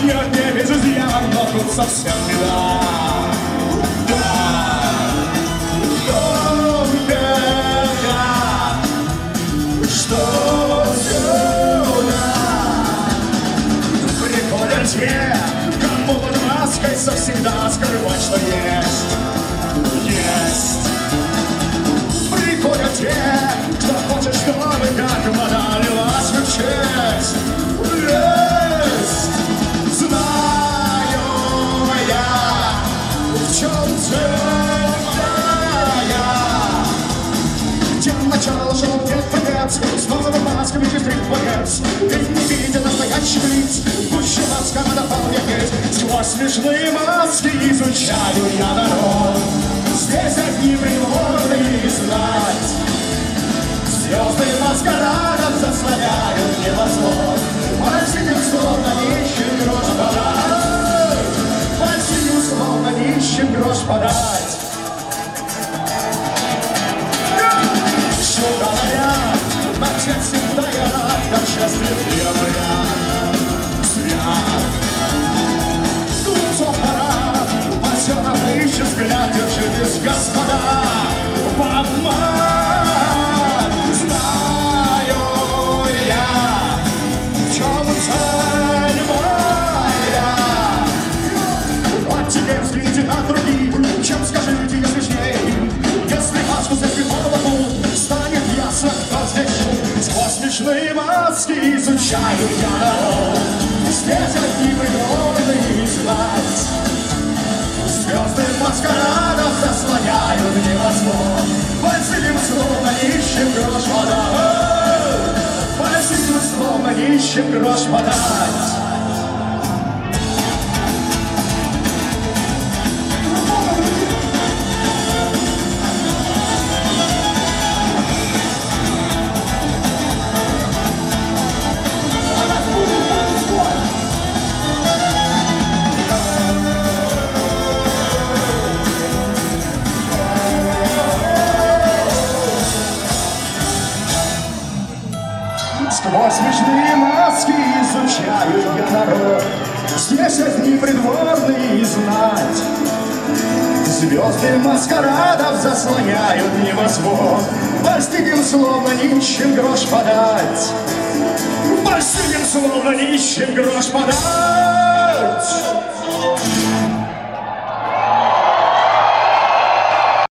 Нет, не без изъяна, но тут совсем беда. Что сюда приходят те, кому под маской совсегда скрывать, что есть. Приходят те, кто хочет, чтобы как вода лилась в честь. Есть. Знаю я, в чем цель моя. Где начало шел дед конец, снова масками чистых дворец. Ведь не видя настоящих лиц, пуще маска дополнять. Сквозь смешные маски изучаю я народ. Здесь одни придворные знать. Звезды маскарадов заслоняют небосвод. Пальцем словно нищим грош подать. Пальцем словно нищим грош подать. Что говорят, отец всегда я рад, как счастлив я свят. Глупцов пора, позеров ищет взгляд, держитесь, господа, в обман. Знаю я, в чем цель моя. Вот теперь взгляните на других, чем скажите, если жней. Если маску за голову станет ясно, кто здесь. Сквозь смешные маски изучаю я народ. Здесь одни придворные знать. Звезды маскарадов заслоняют небосвод. Пальцем словно нищим грош подать. Пальцем словно нищим грош подать. Сквозь смешные маски изучаю я народ. Здесь одни придворные знать. Звезды маскарадов заслоняют небосвод. Постыдим словно нищим грош подать. Постыдим словно нищим грош подать.